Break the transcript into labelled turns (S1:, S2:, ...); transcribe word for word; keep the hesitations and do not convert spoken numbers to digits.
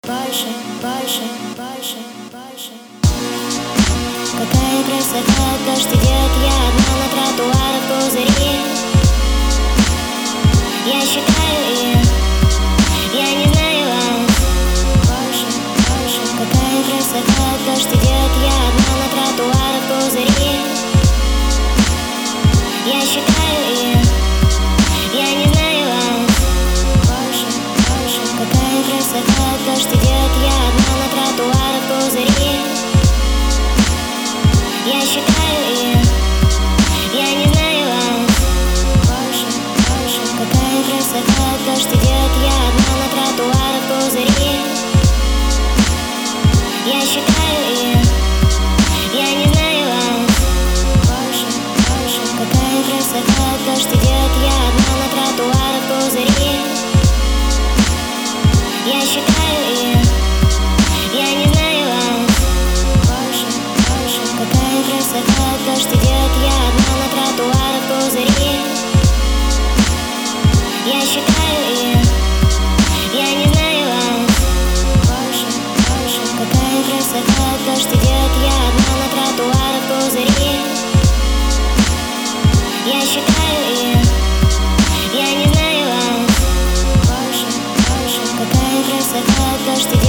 S1: Больше, больше, больше, больше. Какая красота, дождь идет, я одна на тротуарах пузыри. Я считаю их, я не знаю вас. Больше, больше. Какая красота, дождь идет, я одна на тротуарах пузыри. Я считаю их, я не знаю вас. Больше, больше. Какая красота, дождь идет, я одна на тротуарах пузыри. Я считаю их, я не знаю вас. Больше, больше. Какая красота, дождь идет, я одна на тротуарах пузыри. Я считаю их, я не знаю вас. Больше, больше. Какая красота, дождь идет, я одна на тротуарах пузыри. Я считаю их, я не знаю вас. Больше, больше. Какая красота, дождь идет, я одна на тротуарах пузыри. Я считаю их, я не знаю вас. Больше, больше. Какая красота, дождь идет, я одна на тротуарах пузыри. Я считаю их, я не знаю вас. Больше, больше. Какая красота, дождь идет.